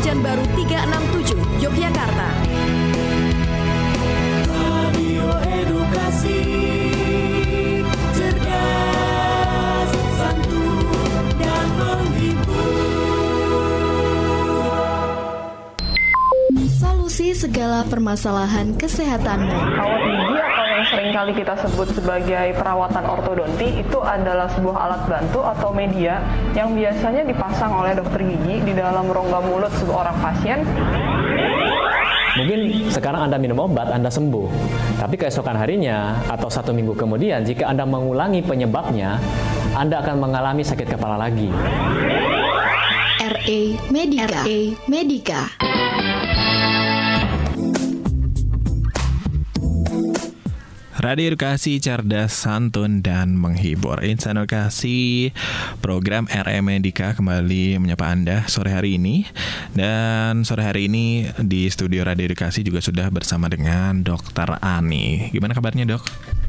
Baru 367, Yogyakarta. Radio Edukasi, cerdas, santun, dan menghibur. Solusi segala permasalahan kesehatanmu. Kawat gigi atau yang seringkali kita sebut sebagai perawatan ortodonti itu adalah sebuah alat bantu atau media yang biasanya dipasang oleh dokter gigi di dalam rongga mulut seorang pasien. Mungkin sekarang Anda minum obat, Anda sembuh. Tapi keesokan harinya atau 1 minggu kemudian, jika Anda mengulangi penyebabnya, Anda akan mengalami sakit kepala lagi. RA Medika. Radio Edukasi Cerdas, Santun, dan Menghibur. Insan Edukasi, program RA Medika kembali menyapa Anda sore hari ini. Dan sore hari ini di studio Radio Edukasi juga sudah bersama dengan Dr. Ani. Gimana kabarnya, Dok?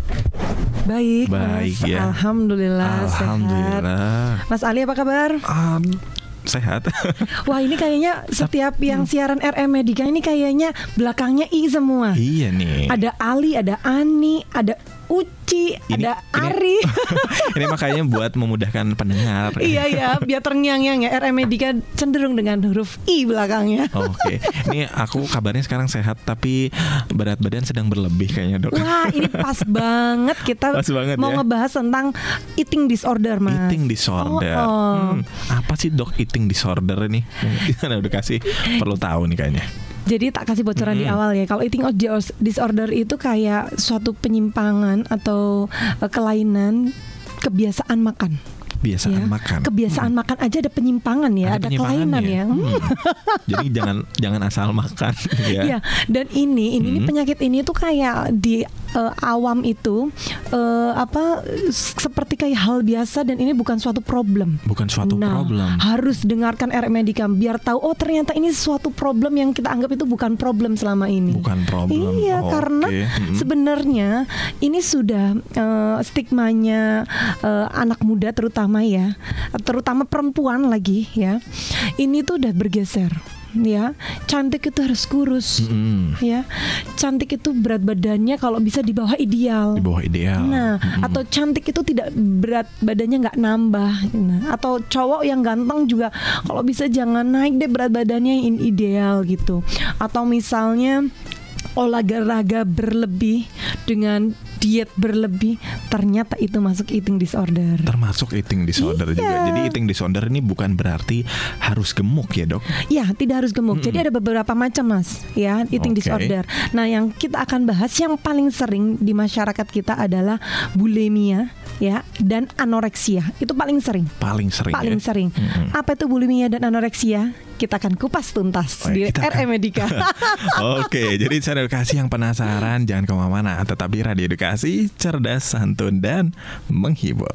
Baik Mas. Ya. Alhamdulillah sehat. Mas Ali apa kabar? Sehat. Wah, ini kayaknya setiap yang siaran RM Medika ini kayaknya belakangnya I semua. Iya nih. Ada Ali, ada Ani, ada Uci, ada Ari. Ini makanya buat memudahkan pendengar. Iya, biar terngiang-ngiang ya. RM Medika cenderung dengan huruf I belakangnya. Oke. Ini aku kabarnya sekarang sehat, tapi berat badan sedang berlebih kayaknya, Dok. Wah, ini pas banget kita mau ngebahas tentang eating disorder, Mas. Eating disorder. Apa sih, Dok, eating disorder ini? Mungkin Edukasi perlu tahu nih kayaknya. Jadi tak kasih bocoran di awal ya. Kalau eating disorder itu kayak suatu penyimpangan atau kelainan kebiasaan makan. Kebiasaan makan aja ada penyimpangan ya, ada kelainan ya. Jadi jangan asal makan ya. Iya, dan ini penyakit ini tuh kayak di awam itu seperti kayak hal biasa, dan ini bukan suatu problem. Problem. Harus dengarkan RM Medika biar tahu ternyata ini suatu problem yang kita anggap itu bukan problem selama ini. Bukan problem. Iya, karena sebenarnya ini sudah stigmanya anak muda terutama perempuan lagi ya. Ini tuh udah bergeser. Ya, cantik itu harus kurus. Ya, cantik itu berat badannya kalau bisa di bawah ideal. Nah, atau cantik itu tidak berat badannya nggak nambah. Nah, atau cowok yang ganteng juga kalau bisa jangan naik deh berat badannya yang ideal gitu. Atau misalnya olahraga berlebih dengan diet berlebih, ternyata itu masuk eating disorder. Juga. Jadi eating disorder ini bukan berarti harus gemuk ya, Dok? Ya, tidak harus gemuk. Jadi ada beberapa macam, Mas, ya, eating disorder. Nah, yang kita akan bahas yang paling sering di masyarakat kita adalah bulimia, ya, dan anoreksia. Itu paling sering. Apa itu bulimia dan anoreksia? Kita akan kupas tuntas di RM Medika. Oke, jadi saya Edukasi yang penasaran jangan kemana-mana, tetapi Radio Edukasi Cerdas, Santun, dan Menghibur.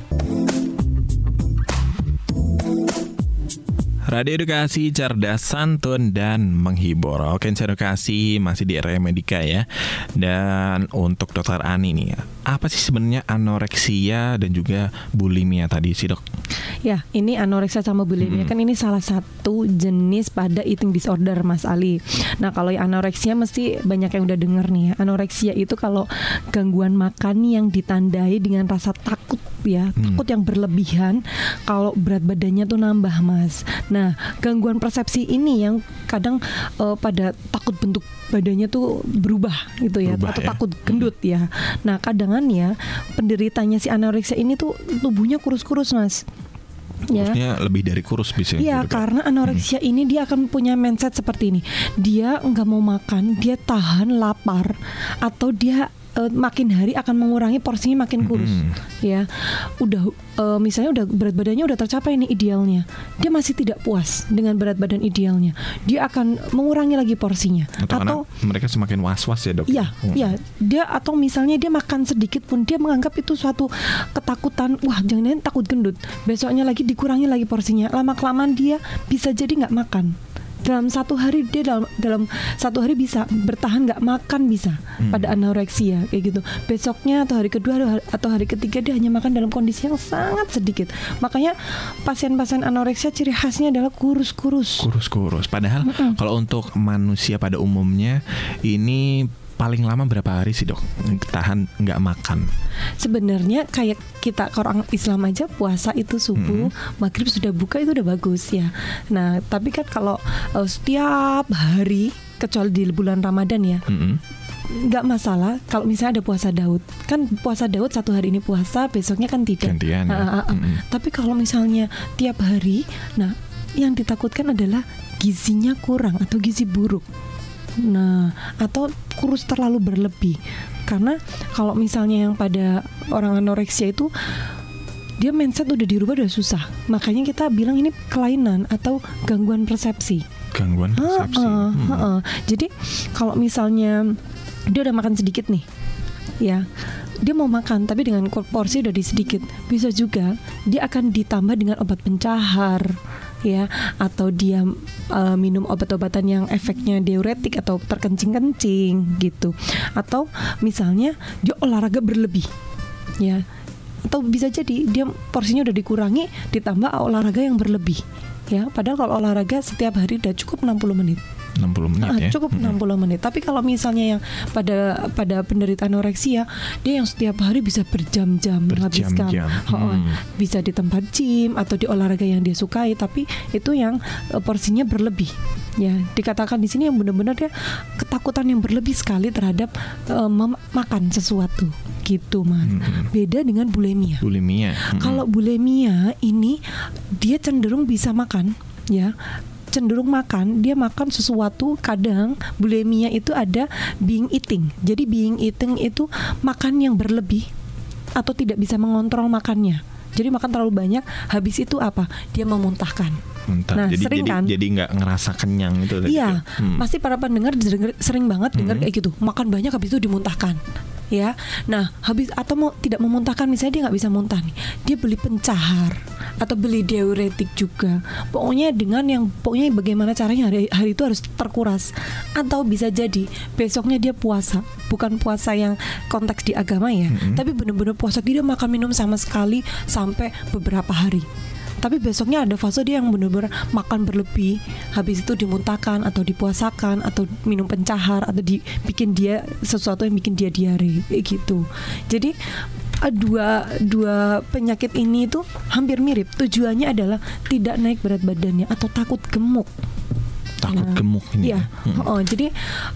Radio Edukasi Cerdas, Santun, dan Menghibur. Oke, Edukasi masih di RM Medika ya. Dan untuk Dokter Ani nih, apa sih sebenarnya anoreksia dan juga bulimia tadi sih, Dok? Ya, ini anoreksia sama bulimia kan ini salah satu jenis pada eating disorder, Mas Ali. Nah, kalau yang anoreksia mesti banyak yang udah denger nih ya. Anoreksia itu kalau gangguan makan yang ditandai dengan rasa takut ya, takut yang berlebihan kalau berat badannya tuh nambah, Mas. Nah, gangguan persepsi ini yang kadang pada takut bentuk badannya tuh berubah gitu ya, atau takut gendut ya. Nah, kadangan ya penderitanya si anoreksia ini tuh tubuhnya kurus-kurus, Mas. Kurusnya lebih dari kurus bisa. Iya, karena anoreksia ini dia akan punya mindset seperti ini. Dia nggak mau makan, dia tahan lapar, atau dia makin hari akan mengurangi porsinya makin kurus. Ya, udah misalnya udah berat badannya udah tercapai nih idealnya, dia masih tidak puas dengan berat badan idealnya, dia akan mengurangi lagi porsinya. Atau mereka semakin was-was ya, Dok. Iya, dia atau misalnya dia makan sedikit pun dia menganggap itu suatu ketakutan. Wah, jangan-jangan takut gendut. Besoknya lagi dikurangi lagi porsinya. Lama-kelamaan dia bisa jadi nggak makan. dalam satu hari dia dalam satu hari bisa bertahan nggak makan bisa pada anoreksia kayak gitu. Besoknya atau hari kedua atau hari ketiga dia hanya makan dalam kondisi yang sangat sedikit. Makanya pasien-pasien anoreksia ciri khasnya adalah kurus-kurus. Padahal kalau untuk manusia pada umumnya ini paling lama berapa hari sih dok tahan nggak makan? Sebenarnya kayak kita orang Islam aja puasa itu subuh, maghrib sudah buka itu udah bagus ya. Nah tapi kan kalau setiap hari kecuali di bulan Ramadan ya, nggak masalah kalau misalnya ada puasa Daud. Kan puasa Daud satu hari ini puasa, besoknya kan tidak. Gantian, ya? Tapi kalau misalnya tiap hari, nah yang ditakutkan adalah gizinya kurang atau gizi buruk. Nah, atau kurus terlalu berlebih. Karena kalau misalnya yang pada orang anoreksia itu dia mindset udah dirubah udah susah. Makanya kita bilang ini kelainan atau gangguan persepsi. Jadi kalau misalnya dia udah makan sedikit nih, ya dia mau makan tapi dengan porsi udah sedikit, bisa juga dia akan ditambah dengan obat pencahar ya, atau dia minum obat-obatan yang efeknya diuretik atau terkencing-kencing gitu, atau misalnya dia olahraga berlebih ya, atau bisa jadi dia porsinya udah dikurangi ditambah olahraga yang berlebih ya, padahal kalau olahraga setiap hari udah cukup 60 menit. 60 menit ya. Cukup 60 menit. Tapi kalau misalnya yang pada penderita anoreksia, dia yang setiap hari bisa berjam-jam menghabiskan. Bisa di tempat gym atau di olahraga yang dia sukai, tapi itu yang porsinya berlebih. Ya, dikatakan di sini yang benar-benar dia ketakutan yang berlebih sekali terhadap makan sesuatu. Gitu, Mas. Beda dengan bulimia. Kalau bulimia ini dia cenderung bisa makan, ya. Dia makan sesuatu. Kadang bulimia itu ada being eating. Jadi being eating itu makan yang berlebih atau tidak bisa mengontrol makannya. Jadi makan terlalu banyak, habis itu apa? Dia memuntahkan. Nah, jadi nggak ngerasa kenyang itu. Iya, pasti para pendengar sering banget dengar kayak gitu. Makan banyak habis itu dimuntahkan. Ya, nah habis atau tidak memuntahkan, misalnya dia nggak bisa muntah nih, dia beli pencahar atau beli diuretik juga. Pokoknya bagaimana caranya hari itu harus terkuras. Atau bisa jadi besoknya dia puasa, bukan puasa yang konteks di agama ya, tapi benar-benar puasa dia makan minum sama sekali sampai beberapa hari. Tapi besoknya ada fase dia yang benar-benar makan berlebih, habis itu dimuntahkan atau dipuasakan atau minum pencahar atau dibikin dia sesuatu yang bikin dia diare gitu. Jadi dua penyakit ini itu hampir mirip. Tujuannya adalah tidak naik berat badannya atau takut gemuk. Gemuk ini. Iya. Jadi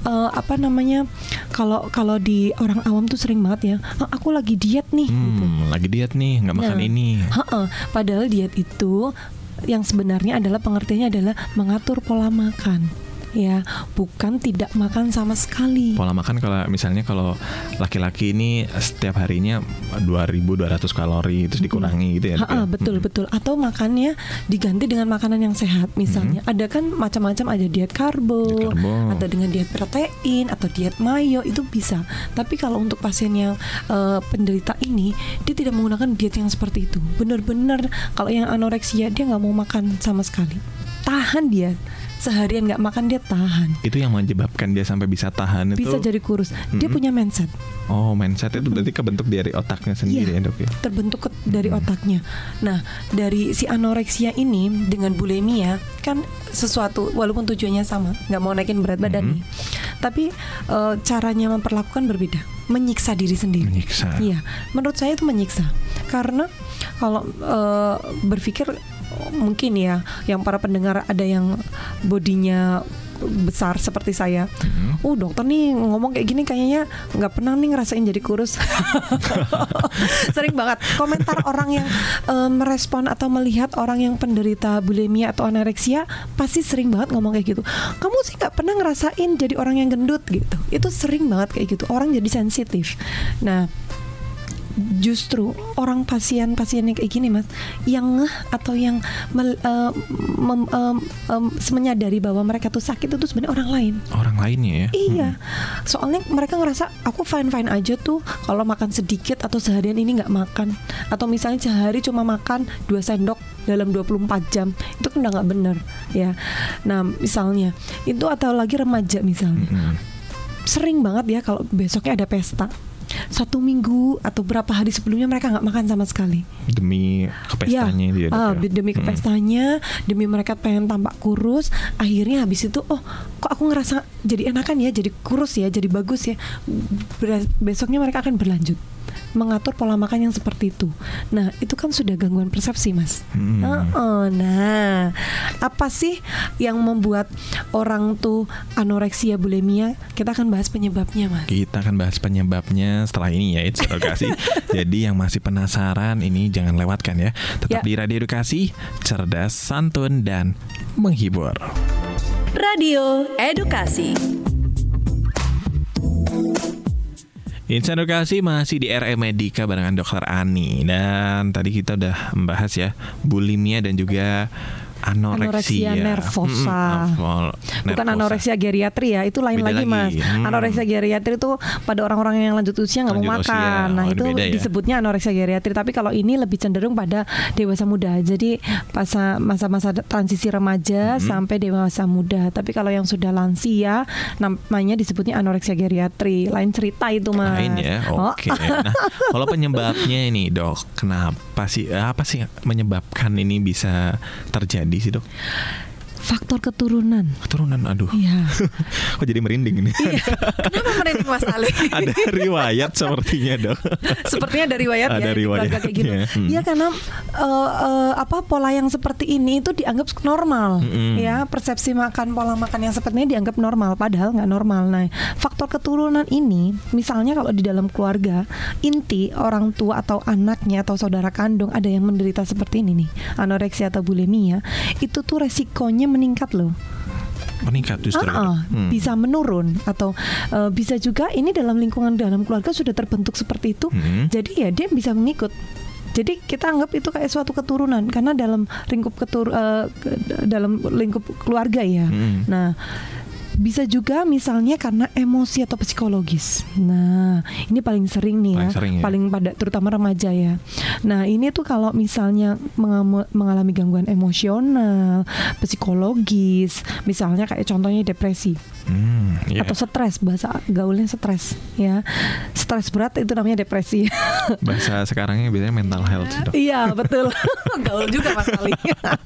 kalau di orang awam tuh sering banget ya, aku lagi diet nih. Gitu. Lagi diet nih, nggak makan ini. Padahal diet itu yang sebenarnya adalah pengertiannya adalah mengatur pola makan. Ya, bukan tidak makan sama sekali. Pola makan kalau misalnya kalau laki-laki ini setiap harinya 2.200 kalori terus dikurangi gitu ya. Betul. Atau makannya diganti dengan makanan yang sehat. Misalnya ada kan macam-macam, ada diet karbo, atau dengan diet protein atau diet mayo, itu bisa. Tapi kalau untuk pasien yang penderita ini, dia tidak menggunakan diet yang seperti itu. Benar-benar kalau yang anoreksia dia nggak mau makan sama sekali. Tahan dia. Seharian nggak makan dia tahan. Itu yang menyebabkan dia sampai bisa tahan itu. Bisa jadi kurus. Dia punya mindset. Mindset itu berarti kebentuk dari otaknya sendiri ya dok ya. Terbentuk dari otaknya. Nah, dari si anoreksia ini dengan bulimia kan sesuatu, walaupun tujuannya sama, nggak mau naikin berat badan nih, tapi caranya memperlakukan berbeda. Menyiksa diri sendiri. Iya, menurut saya itu menyiksa. Karena kalau berpikir mungkin ya, yang para pendengar ada yang bodinya besar seperti saya. Dokter nih ngomong kayak gini kayaknya nggak pernah nih ngerasain jadi kurus. Sering banget komentar orang yang merespon atau melihat orang yang penderita bulimia atau anoreksia, pasti sering banget ngomong kayak gitu. Kamu sih nggak pernah ngerasain jadi orang yang gendut gitu. Itu sering banget kayak gitu. Orang jadi sensitif. Nah, justru orang pasien-pasiennya kayak gini Mas, yang ngeh atau yang menyadari bahwa mereka tuh sakit itu sebenarnya orang lainnya ya. Iya. Soalnya mereka ngerasa aku fine-fine aja tuh kalau makan sedikit atau seharian ini nggak makan, atau misalnya sehari cuma makan 2 sendok dalam 24 jam. Itu kan udah nggak bener ya. Nah, misalnya itu atau lagi remaja misalnya. Sering banget ya kalau besoknya ada pesta. 1 minggu atau berapa hari sebelumnya mereka nggak makan sama sekali demi kepestanya dia. Demi kepestanya, demi mereka pengen tampak kurus. Akhirnya habis itu, kok aku ngerasa jadi enakan ya, jadi kurus ya, jadi bagus ya. Besoknya mereka akan berlanjut mengatur pola makan yang seperti itu. Nah, itu kan sudah gangguan persepsi, Mas. Nah, apa sih yang membuat orang tuh anoreksia bulimia? Kita akan bahas penyebabnya, Mas. Kita akan bahas penyebabnya setelah ini ya, It's Edukasi. Jadi yang masih penasaran ini jangan lewatkan ya. Tetap di Radio Edukasi, cerdas, santun, dan menghibur. Radio Edukasi. Insan Edukasi masih di RM Medika barengan Dr. Ani. Dan tadi kita udah membahas ya bulimia dan juga anoreksia nervosa. Bukan anoreksia geriatri ya, itu lain lagi Mas. Anoreksia geriatri itu pada orang-orang yang lanjut usia nggak mau makan. Nah itu disebutnya anoreksia geriatri. Tapi kalau ini lebih cenderung pada dewasa muda. Jadi masa-masa transisi remaja sampai dewasa muda. Tapi kalau yang sudah lansia namanya disebutnya anoreksia geriatri. Lain cerita itu Mas. Lain ya, oke. Nah kalau penyebabnya ini Dok, apa sih menyebabkan ini bisa terjadi sih Dok? Faktor keturunan. Aduh. Iya. Kok jadi merinding ini? Iya. Kenapa merinding Mas Ali? Ada riwayat sepertinya Dok. Sepertinya ada riwayat ya. Ada riwayatnya. Kayak gitu. Iya karena pola yang seperti ini itu dianggap normal. Ya, persepsi pola makan yang seperti ini dianggap normal, padahal nggak normal. Nah, faktor keturunan ini, misalnya kalau di dalam keluarga inti orang tua atau anaknya atau saudara kandung ada yang menderita seperti ini nih, anoreksia atau bulimia, itu tuh resikonya meningkat loh. Meningkat justru. Bisa menurun atau bisa juga ini dalam lingkungan dalam keluarga sudah terbentuk seperti itu. Jadi ya dia bisa mengikut. Jadi kita anggap itu kayak suatu keturunan karena dalam lingkup keluarga ya. Nah, bisa juga misalnya karena emosi atau psikologis. Nah, ini paling sering nih ya. Paling pada terutama remaja ya. Nah, ini tuh kalau misalnya mengalami gangguan emosional, psikologis, misalnya kayak contohnya depresi. Atau stres, bahasa gaulnya stres ya. Stres berat itu namanya depresi. Bahasa sekarangnya biasanya mental health Dok. Iya, betul. Gaul juga Mas Ali.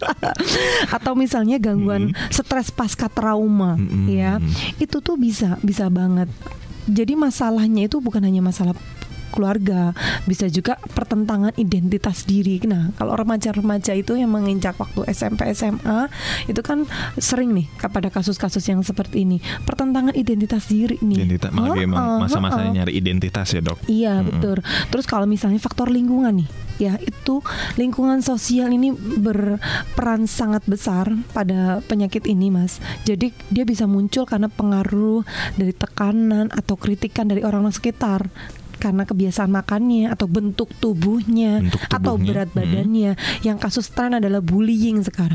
Atau misalnya gangguan stres pasca trauma ya. Itu tuh bisa banget. Jadi masalahnya itu bukan hanya masalah keluarga, bisa juga pertentangan identitas diri. Nah, kalau remaja-remaja itu yang menginjak waktu SMP, SMA, itu kan sering nih pada kasus-kasus yang seperti ini. Pertentangan identitas diri nih. Masa-masanya nyari identitas ya Dok. Iya, betul. Terus kalau misalnya faktor lingkungan nih, ya itu lingkungan sosial ini berperan sangat besar pada penyakit ini Mas. Jadi dia bisa muncul karena pengaruh dari tekanan atau kritikan dari orang-orang sekitar. Karena kebiasaan makannya atau bentuk tubuhnya atau berat badannya. Yang kasus tren adalah bullying sekarang.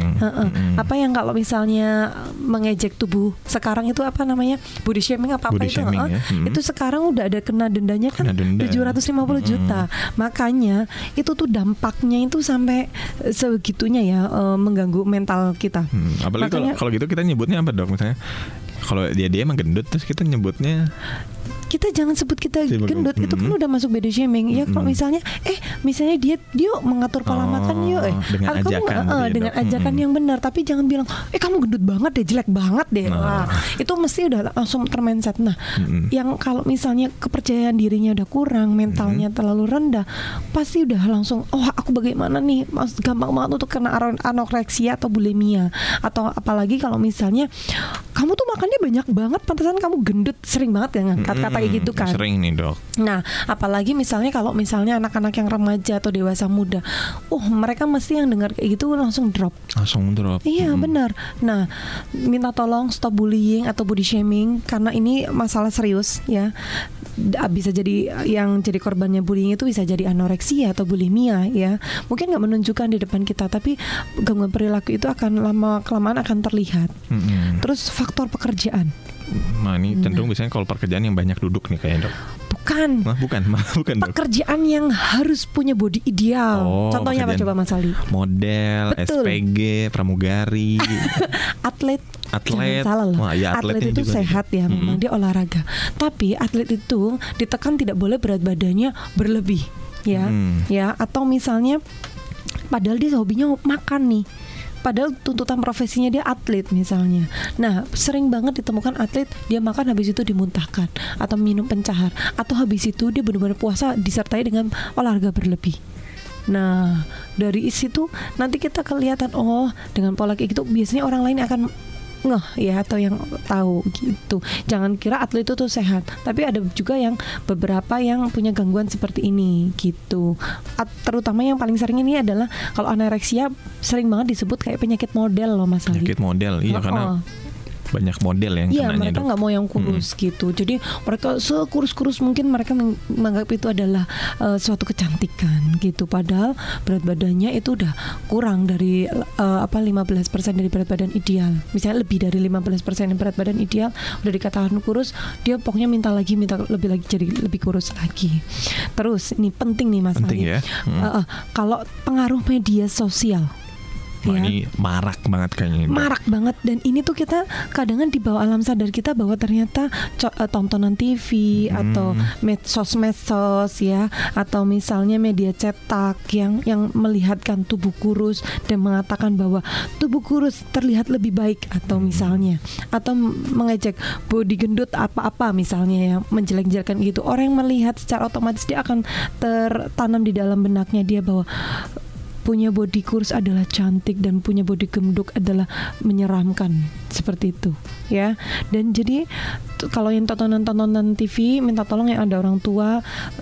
Apa yang kalau misalnya mengejek tubuh sekarang itu apa namanya? Body shaming body itu? Shaming, ya. Itu sekarang udah ada kena dendanya kan 750 juta. Makanya itu tuh dampaknya itu sampai segitunya ya, mengganggu mental kita. Apalagi kalau gitu kita nyebutnya apa Dok? Misalnya kalau dia emang gendut terus kita nyebutnya, kita jangan sebut kita gendut, itu kan udah masuk body shaming. Ya kalau misalnya dia mengatur pola makan yuk dengan ajakan dengan ajakan yang benar, tapi jangan bilang kamu gendut banget deh, jelek banget deh. Itu mesti udah langsung termindset. Nah, yang kalau misalnya kepercayaan dirinya udah kurang, mentalnya terlalu rendah, pasti udah langsung aku bagaimana nih, gampang banget untuk kena anoreksia atau bulimia. Atau apalagi kalau misalnya kamu tuh makannya banyak banget, pantasan kamu gendut, sering banget ya kata kayak gitu kan. Sering nih Dok. Nah, apalagi misalnya kalau misalnya anak-anak yang remaja atau dewasa muda, mereka mesti yang dengar kayak gitu langsung drop. Iya, benar. Nah, minta tolong stop bullying atau body shaming karena ini masalah serius ya. Bisa jadi yang jadi korbannya bullying itu bisa jadi anoreksia atau bulimia ya. Mungkin nggak menunjukkan di depan kita, tapi gangguan perilaku itu akan lama kelamaan akan terlihat. Terus faktor pekerjaan. Nah ini cenderung biasanya kalau pekerjaan yang banyak duduk nih kayaknya Dok. Bukan. Bukan dok. Pekerjaan yang harus punya body ideal. Contohnya apa coba Mas Ali? Model, betul. SPG, pramugari, atlet. Jangan salah loh. Atlet itu juga sehat ya, memang dia olahraga. Tapi atlet itu ditekan tidak boleh berat badannya berlebih, ya, ya. Atau misalnya, padahal dia hobinya makan nih. Padahal tuntutan profesinya dia atlet misalnya. Nah, sering banget ditemukan atlet dia makan habis itu dimuntahkan atau minum pencahar, atau habis itu dia benar-benar puasa disertai dengan olahraga berlebih. Nah, dari situ nanti kita kelihatan dengan pola kayak gitu biasanya orang lain akan ya, atau yang tahu gitu. Jangan kira atlet itu tuh sehat, tapi ada juga yang beberapa yang punya gangguan seperti ini gitu. Terutama yang paling sering ini adalah kalau anoreksia sering banget disebut kayak penyakit model loh Mas Ali. Penyakit model, iya karena banyak model yang kenanya. Mereka nggak mau yang kurus gitu. Jadi mereka sekurus-kurus mungkin mereka menganggap itu adalah suatu kecantikan gitu. Padahal berat badannya itu udah kurang dari 15% dari berat badan ideal. Misalnya lebih dari 15% berat badan ideal udah dikatakan kurus, dia pokoknya minta lebih lagi jadi lebih kurus lagi. Terus ini penting nih Mas Ali. Ya? Kalau pengaruh media sosial. Ini marak banget kayaknya. Marak banget, dan ini tuh kita kadang di bawah alam sadar kita bahwa ternyata tontonan TV atau medsos ya, atau misalnya media cetak yang melihatkan tubuh kurus dan mengatakan bahwa tubuh kurus terlihat lebih baik, atau misalnya atau mengejek body gendut apa-apa misalnya ya, menjelek-jelekan gitu. Orang yang melihat secara otomatis dia akan tertanam di dalam benaknya dia bahwa punya body kurus adalah cantik dan punya body gemuk adalah menyeramkan, seperti itu ya. Dan jadi kalau yang tontonan TV, minta tolong yang ada orang tua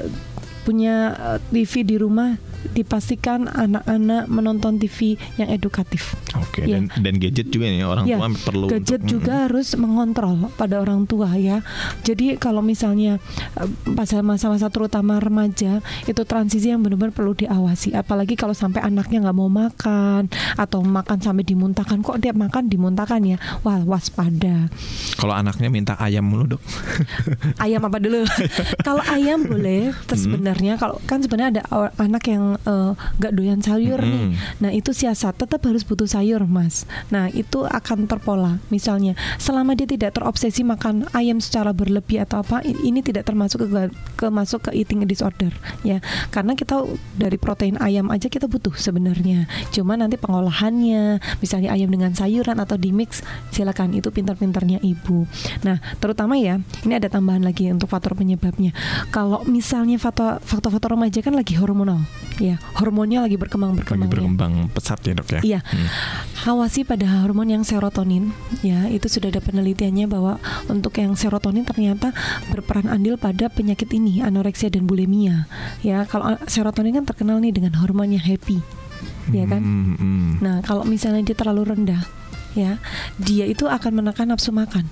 punya TV di rumah, dipastikan anak-anak menonton TV yang edukatif. Oke, ya. Dan gadget juga nih orang tua perlu. Gadget juga harus mengontrol pada orang tua ya. Jadi kalau misalnya pada masa-masa terutama remaja itu transisi yang benar-benar perlu diawasi. Apalagi kalau sampai anaknya nggak mau makan atau makan sampai dimuntahkan. Kok dia makan dimuntahkan ya? Wah, waspada. Kalau anaknya minta ayam mulu dok. Ayam apa dulu? Kalau ayam boleh. Terus sebenarnya kalau kan sebenarnya ada anak yang gak doyan sayur nih. Nah itu siasat, tetap harus butuh sayur Mas. Nah itu akan terpola. Misalnya selama dia tidak terobsesi makan ayam secara berlebih atau apa, ini tidak termasuk masuk ke eating disorder ya. Karena kita dari protein ayam aja kita butuh sebenarnya. Cuma nanti pengolahannya, misalnya ayam dengan sayuran atau di mix, silakan, itu pintar-pintarnya ibu. Nah terutama ya, ini ada tambahan lagi untuk faktor penyebabnya. Kalau misalnya faktor remaja kan lagi hormonal ya, hormonnya lagi berkembang pesat ya dok ya. Iya. Awasi pada hormon yang serotonin ya, itu sudah ada penelitiannya bahwa untuk yang serotonin ternyata berperan andil pada penyakit ini, anoreksia dan bulimia ya. Kalau serotonin kan terkenal nih dengan hormon yang happy ya kan. Nah kalau misalnya dia terlalu rendah ya, dia itu akan menekan nafsu makan.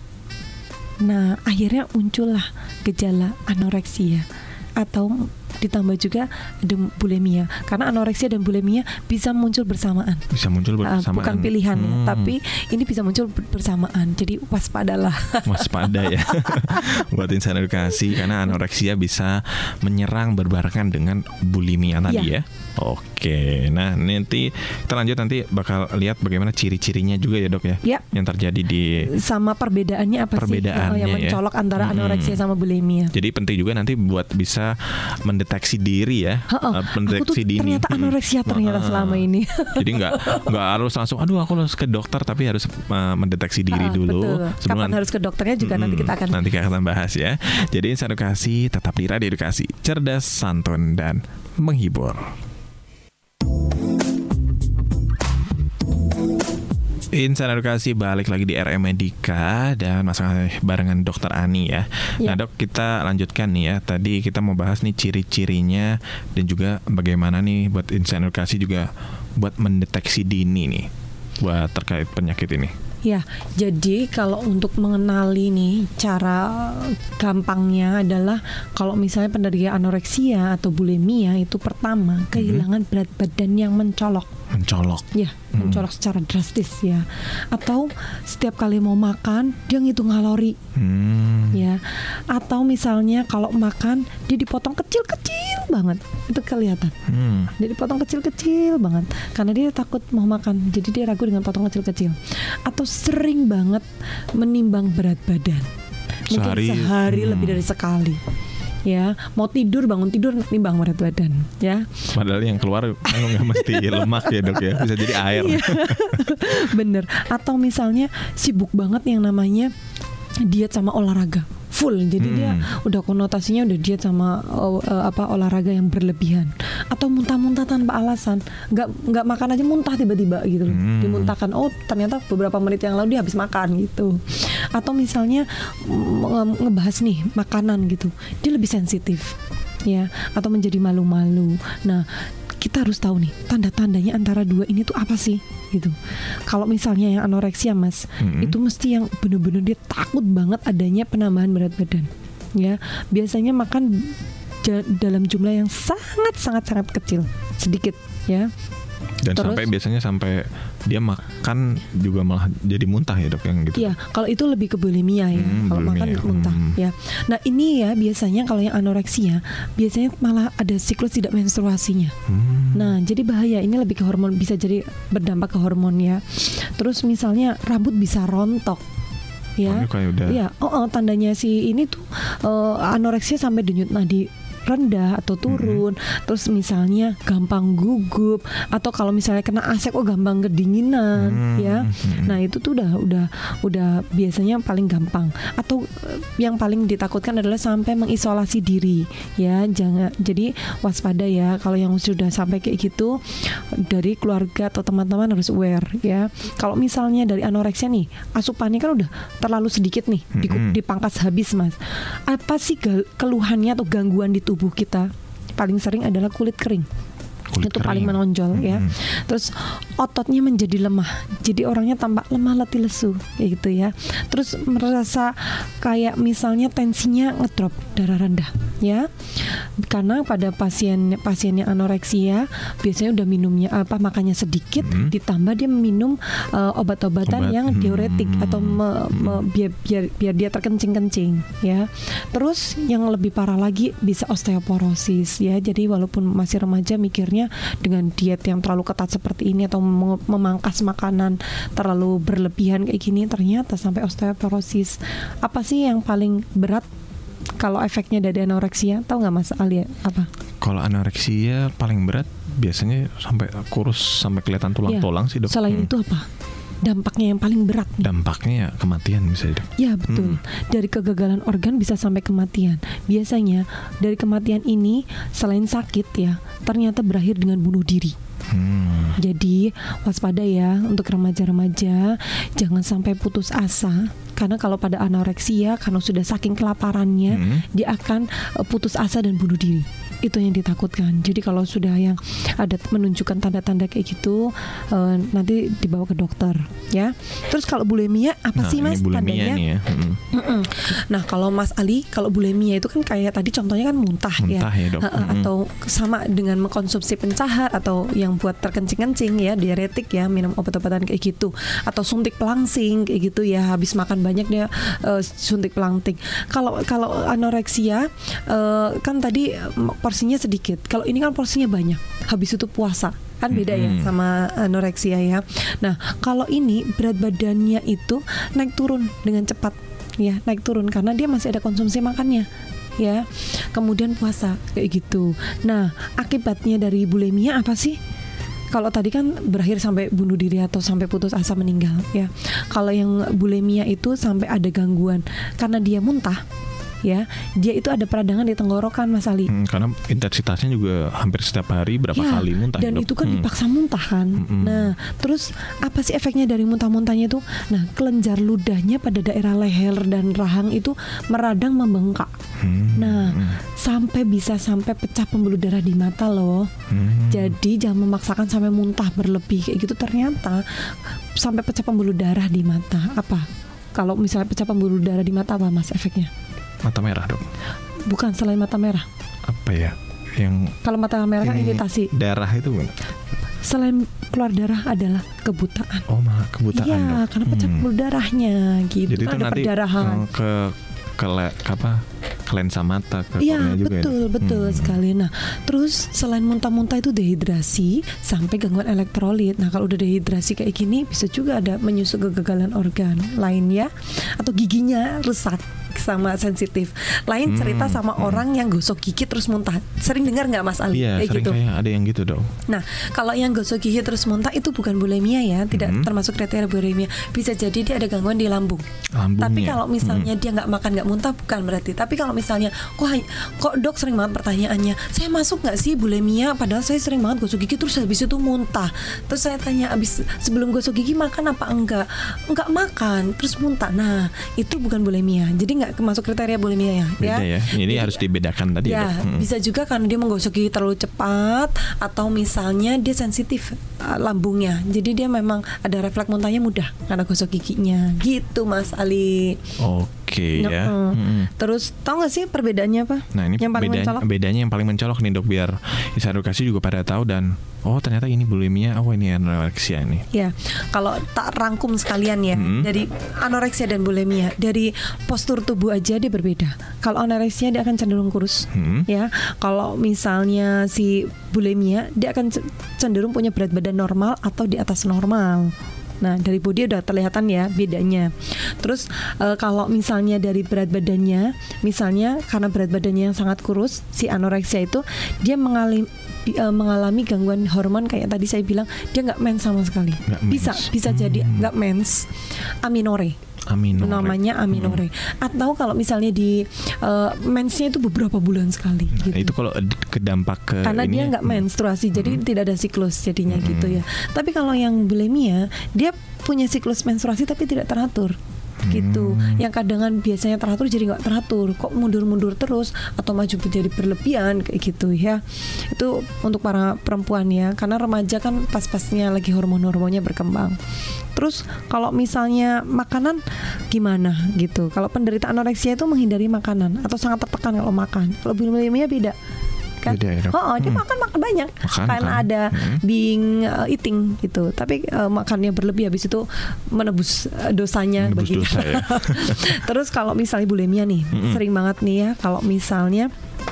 Nah akhirnya muncullah gejala anoreksia atau ditambah juga ada bulimia, karena anoreksia dan bulimia bisa muncul bersamaan. Bukan pilihan ya, tapi ini bisa muncul bersamaan. Jadi waspadalah. Waspada ya. Buat insan edukasi, karena anoreksia bisa menyerang berbarengan dengan bulimia tadi ya. Oke, nah nanti kita lanjut, nanti bakal lihat bagaimana ciri-cirinya juga ya dok ya, yang terjadi di sama perbedaannya apa yang mencolok antara anoreksia sama bulimia. Jadi penting juga nanti buat bisa mendeteksi diri ya, mendeteksi dini. Ternyata anoreksia ternyata selama ini. Jadi nggak harus langsung aku harus ke dokter, tapi harus mendeteksi diri dulu. Kapan harus ke dokternya juga nanti kita akan bahas ya. Jadi insan edukasi tetap di Radio Edukasi, cerdas, santun, dan menghibur. Insan edukasi balik lagi di RM Medika dan masih barengan Dokter Ani ya. Nah dok, kita lanjutkan nih ya. Tadi kita mau bahas nih ciri-cirinya dan juga bagaimana nih buat insan edukasi juga buat mendeteksi dini nih buat terkait penyakit ini. Ya, jadi kalau untuk mengenali nih, cara gampangnya adalah kalau misalnya penderita anoreksia atau bulimia itu pertama kehilangan berat badan yang mencolok. Mencolok. Ya, mencolok secara drastis ya. Atau setiap kali mau makan dia ngitung kalori. Ya. Atau misalnya kalau makan dia dipotong kecil-kecil banget. Itu kelihatan. Dia dipotong kecil-kecil banget karena dia takut mau makan. Jadi dia ragu dengan potong kecil-kecil. Atau sering banget menimbang berat badan. Mungkin sehari lebih dari sekali. Ya, mau tidur bangun tidur nimbang berat badan ya. Padahal yang keluar nggak mesti lemak ya dok ya, bisa jadi air. Bener. Atau misalnya sibuk banget yang namanya diet sama olahraga full, jadi dia udah konotasinya udah diet sama olahraga yang berlebihan. Atau muntah-muntah tanpa alasan, nggak makan aja muntah tiba-tiba gitu loh. Dimuntahkan, oh ternyata beberapa menit yang lalu dia habis makan gitu. Atau misalnya ngebahas nih makanan gitu, dia lebih sensitif ya, atau menjadi malu-malu. Nah, kita harus tahu nih tanda-tandanya antara dua ini tuh apa sih gitu. Kalau misalnya yang anoreksia Mas, itu mesti yang bener-bener dia takut banget adanya penambahan berat badan ya. Biasanya makan dalam jumlah yang sangat kecil, sedikit ya. Dan terus, biasanya sampai dia makan juga malah jadi muntah ya dok, yang gitu. Iya, kalau itu lebih ke bulimia ya. Kalau makan muntah ya. Nah ini ya biasanya kalau yang anoreksia biasanya malah ada siklus tidak menstruasinya. Nah jadi bahaya, ini lebih ke hormon, bisa jadi berdampak ke hormon ya. Terus misalnya rambut bisa rontok. Ya, iya, tandanya si ini tuh anoreksia sampai denyut nadi rendah atau turun, terus misalnya gampang gugup, atau kalau misalnya kena AC gampang kedinginan ya. Nah itu tuh udah biasanya paling gampang. Atau yang paling ditakutkan adalah sampai mengisolasi diri ya. Jangan, jadi waspada ya kalau yang sudah sampai kayak gitu. Dari keluarga atau teman-teman harus aware ya. Kalau misalnya dari anoreksia nih, asupannya kan udah terlalu sedikit nih, dipangkas habis Mas. Apa sih keluhannya atau gangguan di tubuh kita? Paling sering adalah kulit kering. Itu paling menonjol ya. Terus ototnya menjadi lemah, jadi orangnya tampak lemah, letih, lesu kayak gitu ya. Terus merasa kayak misalnya tensinya ngedrop, darah rendah ya. Karena pada pasien yang anoreksia biasanya udah minumnya makannya sedikit, ditambah dia minum obat-obatan yang diuretik atau biar dia terkencing-kencing ya. Terus yang lebih parah lagi bisa osteoporosis ya. Jadi walaupun masih remaja mikirnya dengan diet yang terlalu ketat seperti ini atau memangkas makanan terlalu berlebihan kayak gini, ternyata sampai osteoporosis. Apa sih yang paling berat kalau efeknya dari anoreksia? Tahu nggak Mas Ali apa? Kalau anoreksia paling berat biasanya sampai kurus, sampai kelihatan tulang-tulang sih dok. Selain itu apa? Dampaknya yang paling berat nih. Dampaknya ya kematian bisa dok. Ya betul. Dari kegagalan organ bisa sampai kematian. Biasanya dari kematian ini selain sakit ya, ternyata berakhir dengan bunuh diri. Jadi waspada ya untuk remaja-remaja, jangan sampai putus asa. Karena kalau pada anoreksia, karena sudah saking kelaparannya, dia akan putus asa dan bunuh diri. Itu yang ditakutkan. Jadi kalau sudah yang ada menunjukkan tanda-tanda kayak gitu, nanti dibawa ke dokter ya. Terus kalau bulimia apa sih Mas tandanya? Ya. Nah kalau Mas Ali, kalau bulimia itu kan kayak tadi contohnya kan muntah ya dok. Atau sama dengan mengkonsumsi pencahar atau yang buat terkencing-kencing ya, diuretik ya, minum obat-obatan kayak gitu, atau suntik pelangsing kayak gitu ya, habis makan banyak dia suntik pelangsing. Kalau anoreksia kan tadi porsinya sedikit. Kalau ini kan porsinya banyak. Habis itu puasa. Kan beda ya sama anoreksia ya. Nah, kalau ini berat badannya itu naik turun dengan cepat ya, naik turun karena dia masih ada konsumsi makannya ya. Kemudian puasa kayak gitu. Nah, akibatnya dari bulimia apa sih? Kalau tadi kan berakhir sampai bunuh diri atau sampai putus asa meninggal ya. Kalau yang bulimia itu sampai ada gangguan karena dia muntah ya, dia itu ada peradangan di tenggorokan Mas Ali. Karena intensitasnya juga hampir setiap hari berapa kali muntah. Dan itu kan dipaksa muntah kan. Nah, terus apa sih efeknya dari muntah-muntahnya itu? Nah, kelenjar ludahnya pada daerah leher dan rahang itu meradang, membengkak. Nah, bisa sampai pecah pembuluh darah di mata loh. Jadi jangan memaksakan sampai muntah berlebih kayak gitu, ternyata sampai pecah pembuluh darah di mata. Apa? Kalau misalnya pecah pembuluh darah di mata apa Mas efeknya? Mata merah dok. Bukan, selain mata merah. Apa ya? Yang kalau mata merah kan iritasi. Darah itu bukan? selain keluar darah adalah kebutaan. Oh, malah kebutaan. Iya, Dok. karena pecah pembuluh darahnya gitu. Jadi itu Ada nanti perdarahan. ke lensa mata, ke Iya, kornea juga. betul sekali. Nah, terus selain muntah-muntah itu dehidrasi sampai gangguan elektrolit. Nah, kalau udah dehidrasi kayak gini bisa juga ada menyusul kegagalan organ lainnya atau giginya rusak sama sensitif. Lain cerita sama orang yang gosok gigi terus muntah. Sering dengar nggak Mas Ali? Iya, kayak sering gitu. kayak ada yang gitu dong. Nah, kalau yang gosok gigi terus muntah itu bukan bulimia ya, tidak termasuk kriteria bulimia. Bisa jadi dia ada gangguan di lambung. Lambungnya. Tapi kalau misalnya dia nggak makan nggak muntah bukan berarti. Tapi kalau misalnya kok dok sering banget pertanyaannya, saya masuk nggak sih bulimia? Padahal saya sering banget gosok gigi terus habis itu muntah. Terus saya tanya habis sebelum gosok gigi makan apa enggak? Enggak makan terus muntah. Nah, itu bukan bulimia. Jadi nggak masuk kriteria bulimia ya. Beda ya. Jadi harus dibedakan tadi ya. Dok. Bisa juga karena dia menggosok gigi terlalu cepat atau misalnya dia sensitif lambungnya. Jadi dia memang ada refleks muntahnya mudah karena gosok giginya. Gitu Mas Ali. Oke ya. Terus tahu nggak sih perbedaannya apa? Nah, ini yang paling mencolok? bedanya yang paling mencolok nih Dok, biar insan edukasi juga pada tahu dan ternyata ini bulimia, ini anoreksia nih. Ya, kalau tak rangkum sekalian ya, dari anoreksia dan bulimia, dari postur tubuh aja dia berbeda. Kalau anoreksia dia akan cenderung kurus, ya. Kalau misalnya si bulimia dia akan cenderung punya berat badan normal atau di atas normal. Nah, dari body udah terlihatan ya bedanya. Terus kalau misalnya dari berat badannya, misalnya karena berat badannya yang sangat kurus, si anoreksia itu dia mengalami gangguan hormon kayak tadi saya bilang, dia nggak mens sama sekali. Bisa jadi nggak mens, aminore. Namanya aminore. Atau kalau misalnya di mensnya itu beberapa bulan sekali gitu. Itu kalau kedampak ke karena dia nggak menstruasi, jadi tidak ada siklus jadinya gitu ya. Tapi kalau yang bulimia dia punya siklus menstruasi tapi tidak teratur gitu. Yang kadang biasanya teratur jadi nggak teratur, kok mundur-mundur terus atau maju jadi berlebihan kayak gitu ya. Itu untuk para perempuan ya, karena remaja kan pas-pasnya lagi hormon-hormonnya berkembang. Terus kalau misalnya makanan gimana gitu? Kalau penderita anoreksia itu menghindari makanan atau sangat tertekan kalau makan. Kalau bulimia beda. Kan? Beda, ya, dia makan banyak karena ada being eating gitu. Tapi makannya berlebih habis itu menebus dosanya begitu. Dosa, ya. Terus kalau misalnya bulimia nih, sering banget nih ya kalau misalnya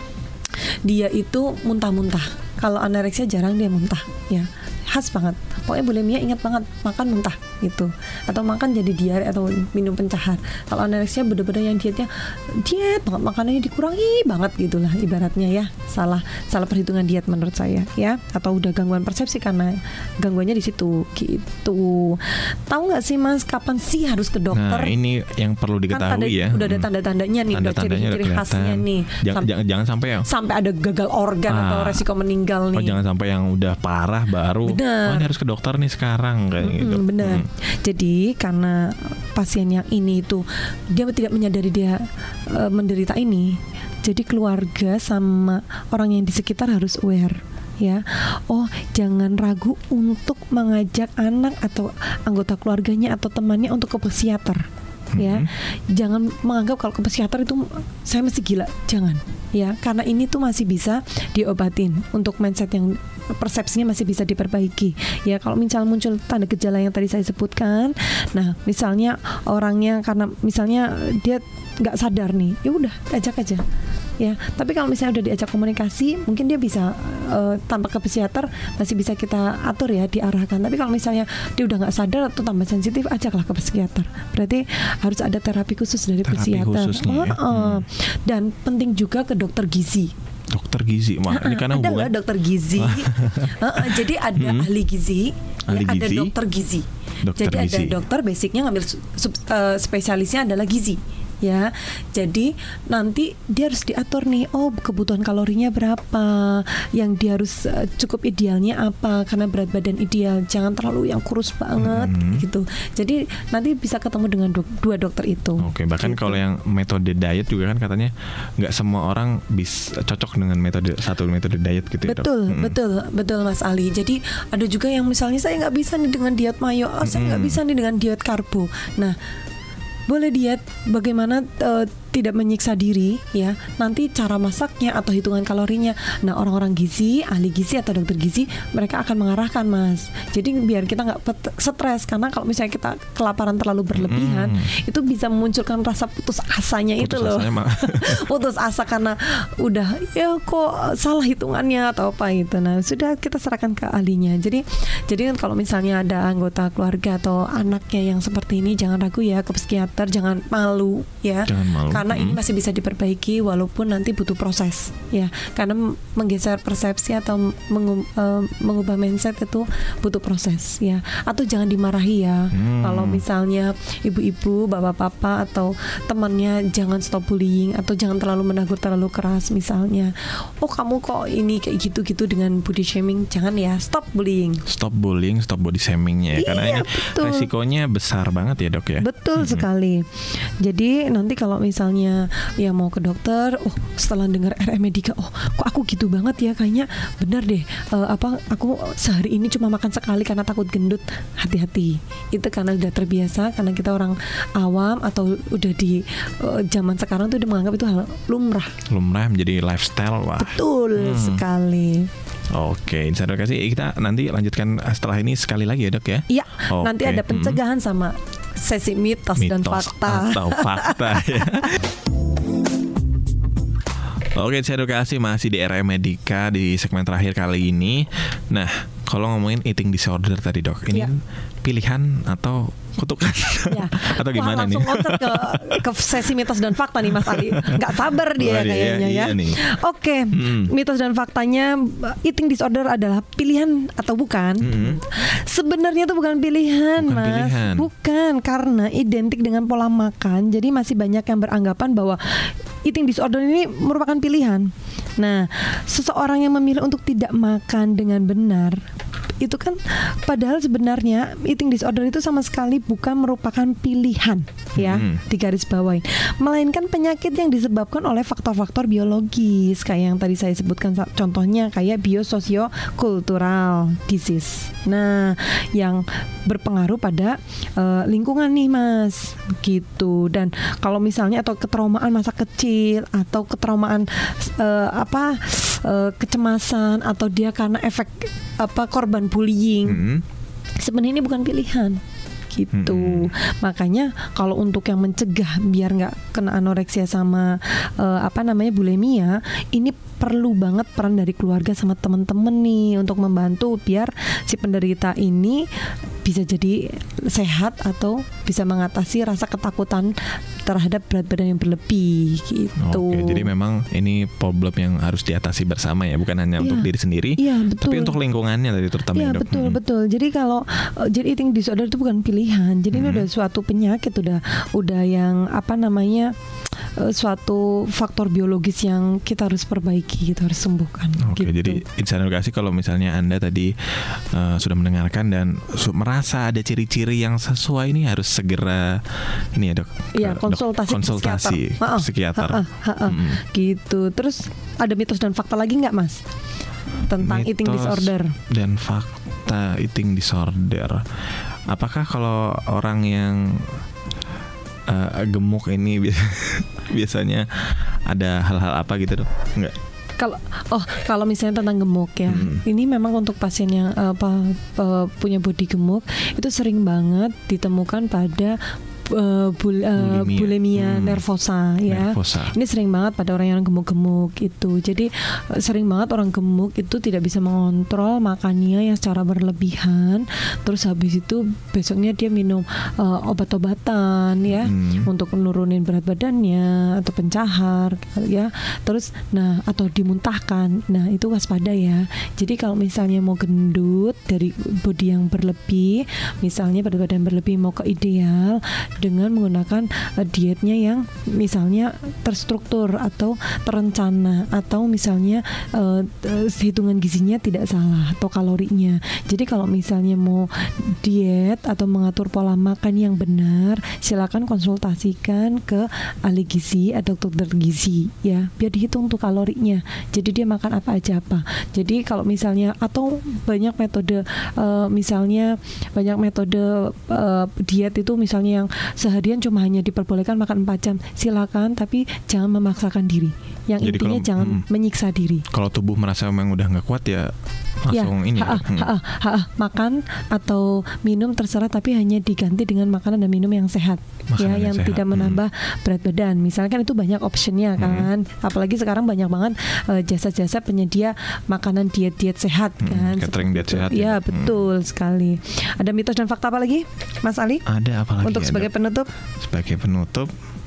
dia itu muntah-muntah. Kalau anoreksia jarang dia muntah ya. Khas banget. Pokoknya bulimia ingat banget makan muntah gitu. Atau makan jadi diare atau minum pencahar. Kalau anoreksia bener-bener yang diet banget, makanannya dikurangi banget gitulah ibaratnya ya. Salah perhitungan diet menurut saya ya. Atau udah gangguan persepsi karena gangguannya di situ gitu. Tahu nggak sih Mas kapan sih harus ke dokter? Nah, ini yang perlu diketahui ya. Udah ada tanda-tandanya nih, udah ciri-ciri khasnya nih. Jangan sampai ada gagal organ atau resiko meninggal nih. Jangan sampai yang udah parah baru ini harus ke dokter nih sekarang kayak gitu. Benar. Jadi karena pasien yang ini itu dia tidak menyadari dia menderita ini, jadi keluarga sama orang yang di sekitar harus aware ya. Jangan ragu untuk mengajak anak atau anggota keluarganya atau temannya untuk ke psikiater. Ya, jangan menganggap kalau ke psikiater itu saya mesti gila, jangan ya, karena ini tuh masih bisa diobatin untuk mindset yang persepsinya masih bisa diperbaiki ya. Kalau misalnya muncul tanda gejala yang tadi saya sebutkan, nah misalnya orangnya karena misalnya dia nggak sadar nih, ya udah ajak aja ya. Tapi kalau misalnya udah diajak komunikasi, mungkin dia bisa tanpa ke psikiater masih bisa kita atur ya, diarahkan. Tapi kalau misalnya dia udah nggak sadar atau tambah sensitif, ajaklah ke psikiater. Berarti harus ada terapi khusus dari psikiater. Dan penting juga ke dokter gizi. Dokter gizi, ini karena ada dokter gizi. Jadi ada ahli gizi, ada dokter gizi. Jadi ada dokter basicnya ngambil spesialisnya adalah gizi. Ya, jadi nanti dia harus diatur nih, kebutuhan kalorinya berapa, yang dia harus cukup idealnya apa, karena berat badan ideal jangan terlalu yang kurus banget gitu. Jadi nanti bisa ketemu dengan dua dokter itu. Oke, bahkan gitu. Kalau yang metode diet juga kan katanya nggak semua orang bisa cocok dengan satu metode diet gitu. Betul, ya, betul Mas Ali. Jadi ada juga yang misalnya saya nggak bisa nih dengan diet mayo, saya nggak bisa nih dengan diet karbo. Nah, boleh diet, bagaimana tidak menyiksa diri ya, nanti cara masaknya atau hitungan kalorinya. Nah, orang-orang gizi, ahli gizi atau dokter gizi, mereka akan mengarahkan, Mas. Jadi biar kita nggak stres, karena kalau misalnya kita kelaparan terlalu berlebihan, itu bisa memunculkan rasa putus asanya itu loh. Putus asa karena udah ya kok salah hitungannya atau apa gitu. Nah, sudah kita serahkan ke ahlinya. Jadi kan kalau misalnya ada anggota keluarga atau anaknya yang seperti ini, jangan ragu ya ke psikiater, jangan malu ya. Jangan malu. Karena ini masih bisa diperbaiki walaupun nanti butuh proses ya. Karena menggeser persepsi atau mengubah mindset itu butuh proses ya. Atau jangan dimarahi ya. Kalau misalnya ibu-ibu, bapak-bapak atau temannya, jangan stop bullying atau jangan terlalu menegur terlalu keras misalnya. Oh, kamu kok ini kayak gitu-gitu dengan body shaming. Jangan ya, stop bullying. Stop body shamingnya ya. Karena ini resikonya besar banget ya, Dok ya. Betul sekali. Jadi nanti kalau misalnya ya mau ke dokter, setelah dengar RM Medika, kok aku gitu banget ya, kayaknya benar deh. Aku sehari ini cuma makan sekali karena takut gendut. Hati-hati. Itu karena udah terbiasa, karena kita orang awam atau udah di zaman sekarang tuh udah menganggap itu hal lumrah menjadi lifestyle. Wah. Betul sekali. Oke, Insan Edukasi, kita nanti lanjutkan setelah ini sekali lagi ya, Dok ya. Iya. Nanti ada pencegahan sama sesi mitos dan fakta atau fakta ya. Oke, Insan Edukasi masih di RM Medika di segmen terakhir kali ini. Nah, kalau ngomongin eating disorder tadi, Dok, ini pilihan atau kutukan atau gimana nih? Langsung loncat ke sesi mitos dan fakta nih, Mas Ali. Nggak sabar dia kayaknya ya. Oke, mitos dan faktanya, eating disorder adalah pilihan atau bukan? Sebenarnya itu bukan pilihan, Mas. Bukan, karena identik dengan pola makan. Jadi masih banyak yang beranggapan bahwa eating disorder ini merupakan pilihan. Nah, seseorang yang memilih untuk tidak makan dengan benar, itu kan padahal sebenarnya eating disorder itu sama sekali bukan merupakan pilihan ya, digarisbawahi, melainkan penyakit yang disebabkan oleh faktor-faktor biologis kayak yang tadi saya sebutkan, contohnya kayak biososio-kultural disease. Nah, yang berpengaruh pada lingkungan nih, Mas, gitu. Dan kalau misalnya atau ketraumaan masa kecil atau ketraumaan kecemasan atau dia karena efek korban bullying, sebenarnya ini bukan pilihan gitu. Makanya kalau untuk yang mencegah biar nggak kena anoreksia sama bulimia, ini perlu banget peran dari keluarga sama teman-teman nih untuk membantu biar si penderita ini bisa jadi sehat atau bisa mengatasi rasa ketakutan terhadap berat badan yang berlebih gitu. Oke, jadi memang ini problem yang harus diatasi bersama ya, bukan hanya untuk diri sendiri, tapi untuk lingkungannya tadi terutama. Iya, betul. Jadi kalau jadi eating disorder itu bukan pilihan. Jadi ini udah suatu penyakit, udah yang suatu faktor biologis yang kita harus perbaiki, kita harus sembuhkan. Oke, gitu. Jadi Insan Edukasi, kalau misalnya Anda tadi sudah mendengarkan dan merasa ada ciri-ciri yang sesuai, ini harus segera ini ya, Dok. Iya, konsultasi psikiater. Gitu. Terus ada mitos dan fakta lagi nggak, Mas, tentang eating disorder? Dan fakta eating disorder. Apakah kalau orang yang gemuk ini biasanya ada hal-hal apa gitu, Dok? Enggak. Kalau misalnya tentang gemuk ya, ini memang untuk pasien yang punya body gemuk itu sering banget ditemukan pada bulimia nervosa ya. Ini sering banget pada orang yang gemuk-gemuk itu. Jadi sering banget orang gemuk itu tidak bisa mengontrol makannya yang secara berlebihan. Terus habis itu besoknya dia minum obat-obatan ya untuk menurunin berat badannya atau pencahar ya. Terus atau dimuntahkan. Nah, itu waspada ya. Jadi kalau misalnya mau gendut dari body yang berlebih, misalnya berat badan berlebih mau ke ideal, dengan menggunakan dietnya yang misalnya terstruktur atau terencana, atau misalnya hitungan gizinya tidak salah atau kalorinya. Jadi kalau misalnya mau diet atau mengatur pola makan yang benar, silakan konsultasikan ke ahli gizi atau dokter gizi ya, biar dihitung tuh kalorinya. Jadi dia makan apa aja apa. Jadi kalau misalnya atau banyak metode diet itu misalnya yang seharian cuma hanya diperbolehkan makan 4 jam, silakan, tapi jangan memaksakan diri. Yang Jadi intinya kalau- jangan menyiksa diri. Kalau tubuh merasa memang udah nggak kuat ya langsung ini. Makan atau minum terserah, tapi hanya diganti dengan makanan dan minum yang sehat, Makanan yang yang sehat. tidak menambah berat badan. Misalkan itu banyak optionnya kan, apalagi sekarang banyak banget jasa-jasa penyedia makanan diet sehat kan. Catering diet sehat Ya, ya. betul sekali. Ada mitos dan fakta apa lagi, Mas Ali? Ada apa lagi? Untuk sebagai penutup, Sebagai penutup,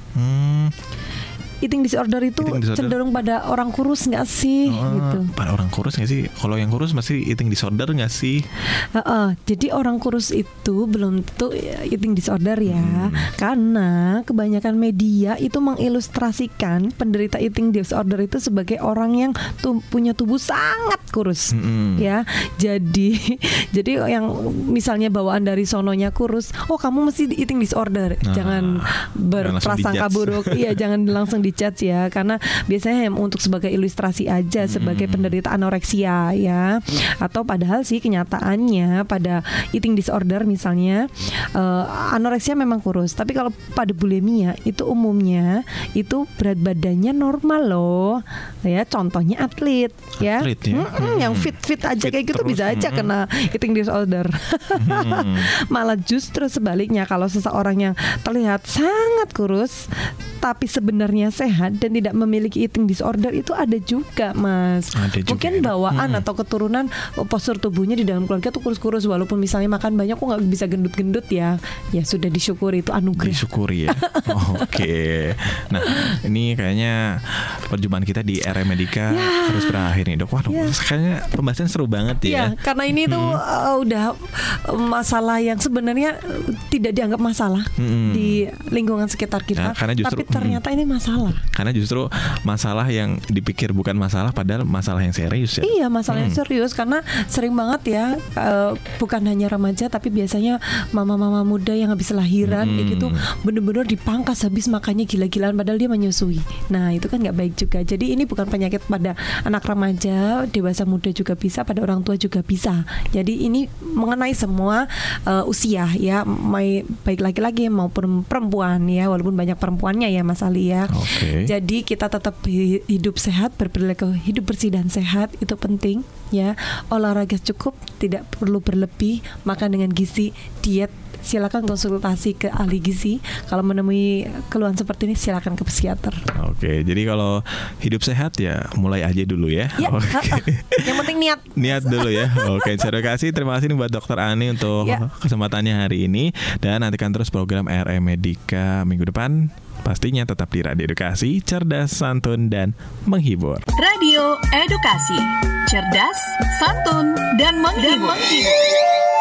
eating disorder itu Eating disorder. cenderung pada orang kurus nggak sih? Gitu. pada orang kurus nggak sih? Kalau yang kurus masih eating disorder nggak sih? Jadi orang kurus itu belum tentu eating disorder ya, karena kebanyakan media itu mengilustrasikan penderita eating disorder itu sebagai orang yang punya tubuh sangat kurus, ya. Jadi yang misalnya bawaan dari sononya kurus, oh kamu mesti eating disorder, jangan berprasangka dijudge. buruk, iya jangan langsung dijudge ya, karena biasanya untuk sebagai ilustrasi aja sebagai penderita anoreksia ya, atau padahal sih kenyataannya pada eating disorder misalnya anoreksia memang kurus, tapi kalau pada bulimia itu umumnya itu berat badannya normal loh ya, contohnya atlet ya, Atlet ya. yang fit aja Fit kayak gitu terus, bisa aja kena eating disorder. Malah justru sebaliknya, kalau seseorang yang terlihat sangat kurus tapi sebenarnya sehat dan tidak memiliki eating disorder itu ada juga, Mas. Ada juga Mungkin ya. bawaan atau keturunan postur tubuhnya di dalam keluarga tuh kurus-kurus, walaupun misalnya makan banyak kok nggak bisa gendut-gendut ya. Ya sudah disyukuri, itu anugerah. Disyukuri ya. Oke. Nah, ini kayaknya perjumpaan kita di RM Medika harus berakhir nih, Dok. Waduh, kayaknya pembahasan seru banget ya. Iya, karena ini tuh udah masalah yang sebenarnya tidak dianggap masalah di lingkungan sekitar kita, Nah, karena justru- tapi ternyata ini masalah. Karena justru masalah yang dipikir bukan masalah padahal masalah yang serius ya. Iya, masalah yang serius, karena sering banget ya, bukan hanya remaja tapi biasanya mama-mama muda yang habis lahiran kayak gitu bener-bener dipangkas habis makannya gila-gilaan padahal dia menyusui. Nah itu kan nggak baik juga. Jadi ini bukan penyakit pada anak remaja, dewasa muda juga bisa, pada orang tua juga bisa. Jadi ini mengenai semua usia ya, baik laki-laki maupun perempuan ya, walaupun banyak perempuannya ya Mas Ali ya. Oke. Jadi kita tetap hidup sehat, berperilaku hidup bersih dan sehat, itu penting ya. Olahraga cukup, tidak perlu berlebih, makan dengan gizi, diet. Silakan konsultasi ke ahli gizi. Kalau menemui keluhan seperti ini silakan ke psikiater. Oke, jadi kalau hidup sehat ya mulai aja dulu ya. Ya, Oke. yang penting niat. Niat dulu ya. Oke, terima kasih nih buat Dokter Ani untuk kesempatannya hari ini, dan nantikan terus program RM Medika minggu depan. Pastinya tetap di Radio Edukasi, cerdas, santun, dan menghibur. Radio Edukasi, cerdas, santun, dan menghibur.